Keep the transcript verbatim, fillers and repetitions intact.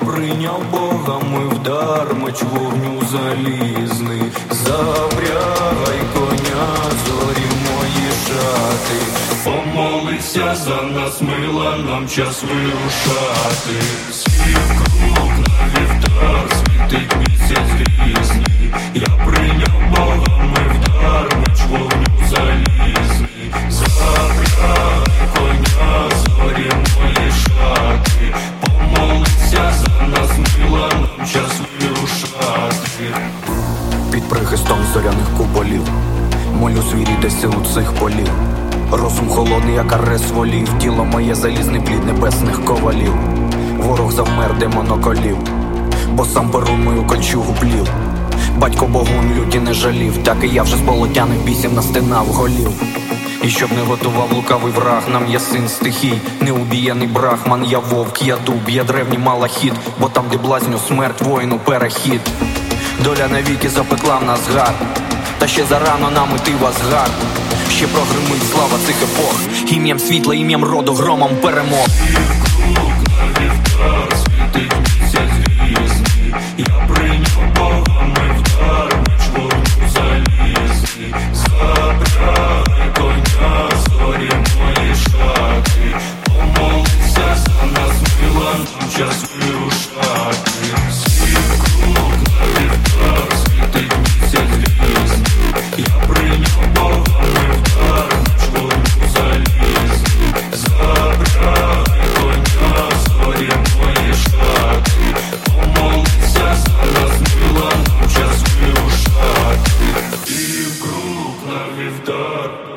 прийняв Бога, ми вдар, меч вогню залізний. Запрягай коня, зорі мої шати, помолися за нас, мила, нам час вирушати. Світ круг на вівтар, світить місяць грізний. Я прийняв Бога, ми вдар, меч вогню залізний. Запрягай коня, зорі мої шати, помолися за нас, мила, нам час вирушати. Під прихистом зоряних куполів молюсь вірі до силу цих полів. Розум холодний, як арес волів, тіло моє залізний плід небесних ковалів. Ворог завмер, де моноколів, бо сам перун мою кольчугу плів. Батько богун люті не жалів, так і я вже з болотяних бісів настинав голів. І щоб не готував лукавий враг, нам є син стихій, неубієний брахман. Я вовк, я дуб, я древній малахіт, бо там, де блазню смерть, воїну перехід. Доля навіки запекла в нас гар, та ще зарано нам іти в Асгард. Ще прогримить слава цих епох, ім'ям світла, ім'ям роду, громом перемог. Круг на вівтар, світить місяць грізний. Я прийняв Бога, ми вдар, меч вогню залізний. Запрягай коня, зорі мої шати, помолися за нас, мила, нам час вирушати. Світ круг на вівтар, світить місяць грізний. Я прийняв Бога, ми вдар, меч вогню залізний. Запрягай коня, зорі мої шати, помолися за нас, мила, нам час вирушати. І в круг на вівтар.